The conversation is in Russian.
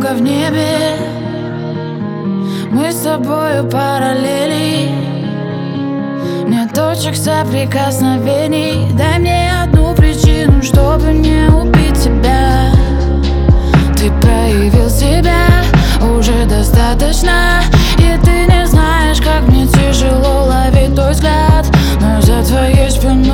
звезда в небе, мы с тобою параллели. Нет точек соприкосновений. Дай мне одну причину, чтобы не убить тебя. Ты проявил себя уже достаточно, и ты не знаешь, как мне тяжело ловить твой взгляд. Но за твоей спиной